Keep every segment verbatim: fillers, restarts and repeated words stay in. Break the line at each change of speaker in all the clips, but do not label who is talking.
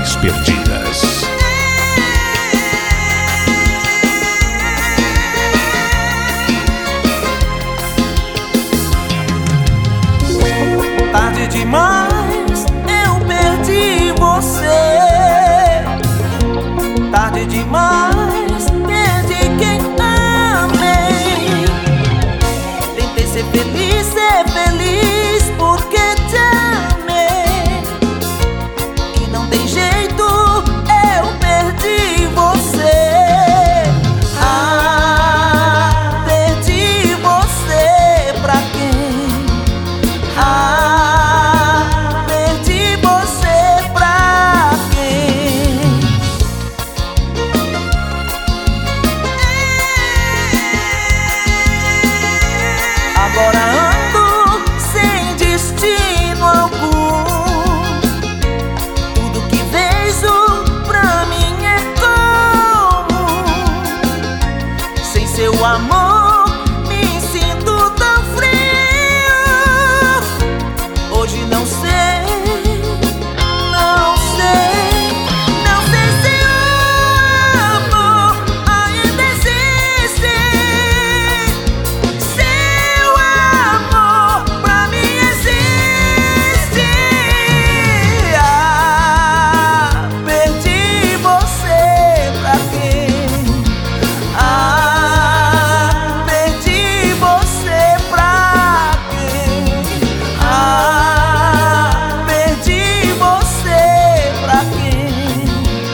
Mulheres Perdidas.
Tarde demais, eu perdi você. Tarde demais, perdi quem amei. Tentei ser feliz, ser feliz, porque te amei. E não tem jeito, eu perdi você. Ah, perdi você pra quem? Ah, perdi você pra quem? Agora ando sem destino algum. Tudo que vejo pra mim é comum. Sem seu amor me sinto tão frio. Hoje não sei, não sei, não sei se o amor ainda existe. Seu amor pra mim existe. Ah, perdi você pra quem? Ah, perdi você pra quem? Ah, perdi você pra quem?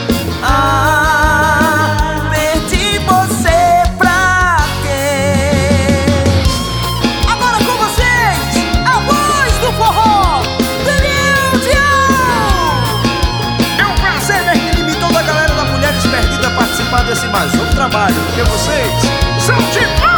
Ah, perdi você pra quem? Agora com vocês, a voz do forró, Daniel Dion.
É um prazer, minha querida, e toda a galera da Mulheres Perdidas participar desse mais um trabalho, porque vocês são demais!